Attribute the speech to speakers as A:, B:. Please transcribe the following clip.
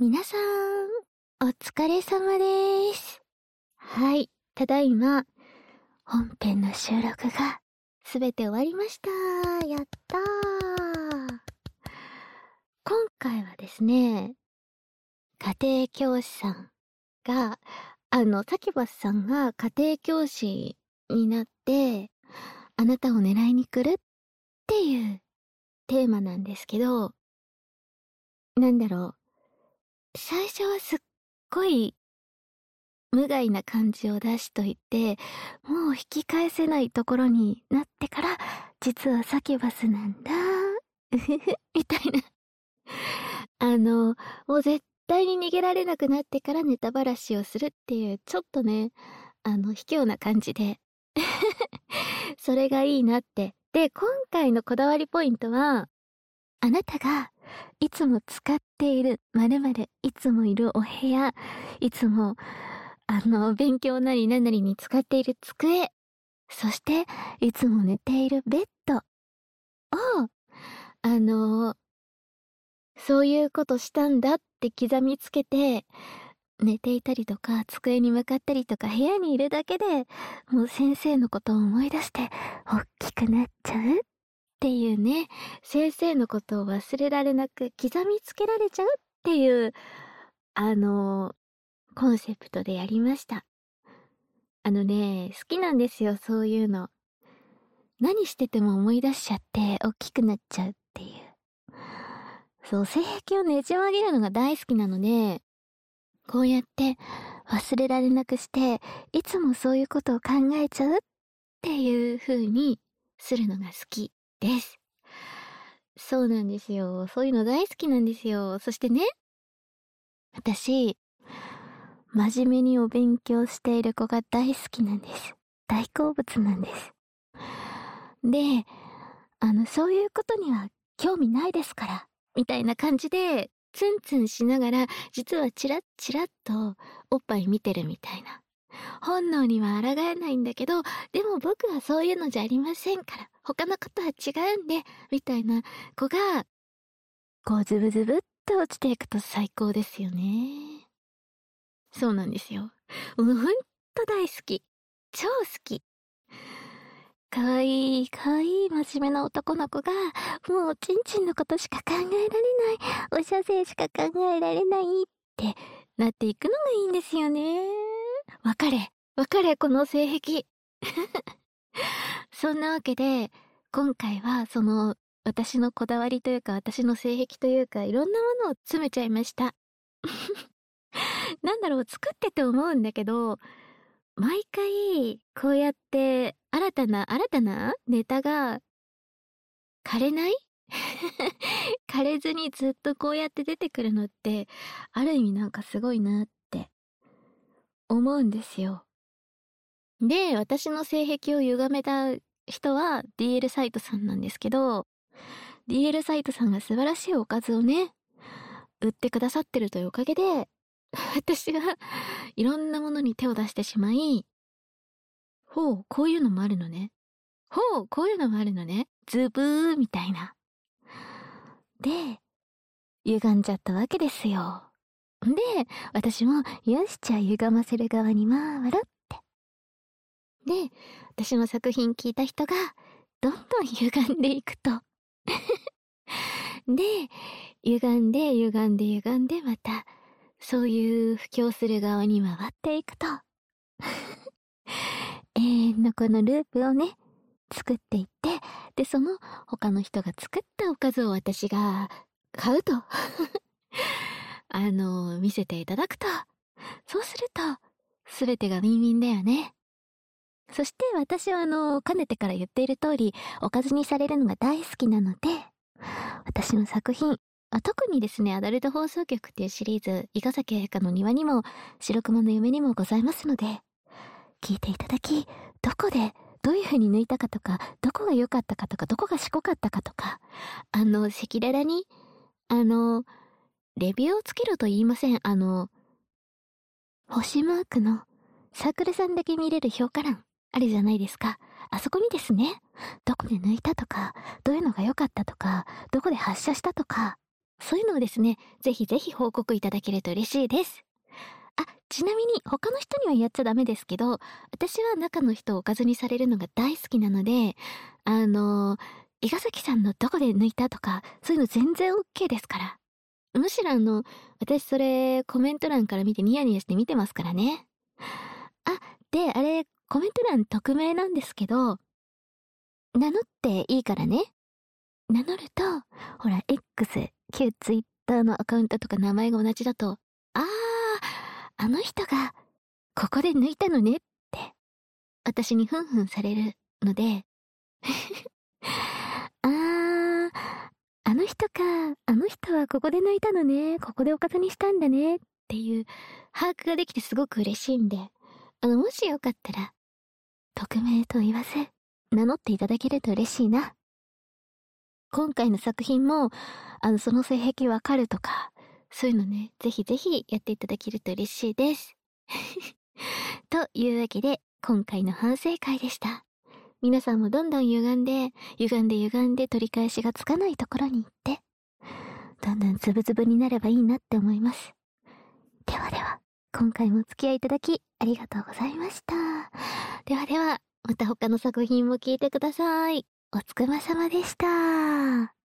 A: 皆さん、お疲れ様です。はい、ただいま、本編の収録がすべて終わりました。やったー。今回はですね、家庭教師さんが、サキュバスさんが家庭教師になって、あなたを狙いに来るっていうテーマなんですけど、なんだろう。最初はすっごい無害な感じを出しといて、もう引き返せないところになってから、実はサキュバスなんだ。うふふ、みたいな。もう絶対に逃げられなくなってからネタばらしをするっていう、ちょっとね、卑怯な感じで。それがいいなって。で、今回のこだわりポイントは、あなたがいつも使っている〇〇、いつもいるお部屋、いつも勉強なり何なりに使っている机、そしていつも寝ているベッドを、そういうことしたんだって刻みつけて、寝ていたりとか、机に向かったりとか、部屋にいるだけで、もう先生のことを思い出して、大きくなっちゃうっていうね、先生のことを忘れられなく刻みつけられちゃうっていう、コンセプトでやりました。好きなんですよ、そういうの。何してても思い出しちゃって、大きくなっちゃうっていう。そう、性癖をねじ曲げるのが大好きなので、こうやって忘れられなくして、いつもそういうことを考えちゃうっていう風にするのが好きです。そうなんですよ。そういうの大好きなんですよ。そしてね、私、真面目にお勉強している子が大好きなんです。大好物なんです。で、そういうことには興味ないですから、みたいな感じで、ツンツンしながら、実はチラッチラッとおっぱい見てるみたいな。本能には抗えないんだけど、でも僕はそういうのじゃありませんから、他のことは違うんで、みたいな子が、こうズブズブっと落ちていくと最高ですよね。そうなんですよ。もうほんと大好き。超好き。かわいい、かわいい真面目な男の子が、もうちんちんのことしか考えられない、おしゃべりしか考えられないってなっていくのがいいんですよね。わかれ、わかれ、この性癖。そんなわけで、今回は私のこだわりというか、私の性癖というか、いろんなものを詰めちゃいました。作ってて思うんだけど、毎回、こうやって、新たなネタが、枯れない枯れずにずっとこうやって出てくるのって、ある意味なんかすごいなって思うんですよ。で、私の性癖を歪めた人は DL サイトさんなんですけど、DL サイトさんが素晴らしいおかずをね、売ってくださってるというおかげで、私はいろんなものに手を出してしまい、ほう、こういうのもあるのね。ほう、こういうのもあるのね。ズブーみたいな。で、歪んじゃったわけですよ。で、私も、よし、じゃあ歪ませる側に回ろって。で、私の作品聞いた人が、どんどん歪んでいくと。で、歪んで、また、そういう布教する側に回っていくと。永遠のこのループをね、作っていって、で、その他の人が作ったおかずを私が買うと。見せていただくと。そうすると、すべてがウィンウィンだよね。そして私はかねてから言っている通り、おかずにされるのが大好きなので、私の作品、特にですね、アダルト放送局っていうシリーズ、伊賀崎彩香の庭にも、白熊の夢にもございますので、聞いていただき、どこで、どういう風に抜いたかとか、どこが良かったかとか、どこがしこかったかとか、赤裸々に、レビューをつけろと言いません。星マークのサークルさんだけ見れる評価欄あるじゃないですか。あそこにですね、どこで抜いたとか、どういうのが良かったとか、どこで発射したとか、 そういうのをですね、ぜひぜひ報告いただけると嬉しいです。あ、ちなみに他の人にはやっちゃダメですけど、私は中の人をおかずにされるのが大好きなので、伊賀崎さんのどこで抜いたとか、そういうの全然 OK ですから。むしろ私それコメント欄から見てニヤニヤして見てますからね。あ、で、あれ、コメント欄匿名なんですけど、名乗っていいからね。名乗ると、ほら、X、旧 Twitter のアカウントとか名前が同じだと、あー、あの人が、ここで抜いたのねって、私にふんふんされるので、あー、あの人か、あの人はここで抜いたのね、ここでおかずにしたんだねっていう把握ができてすごく嬉しいんで、もしよかったら、匿名と言わず、名乗っていただけると嬉しいな。今回の作品も、その性癖わかるとか、そういうのね、ぜひぜひやっていただけると嬉しいです。というわけで、今回の反省会でした。皆さんもどんどん歪んで取り返しがつかないところに行って、どんどんズブズブになればいいなって思います。ではでは、今回もお付き合いいただきありがとうございました。ではでは、また他の作品も聞いてください。お疲れ様でした。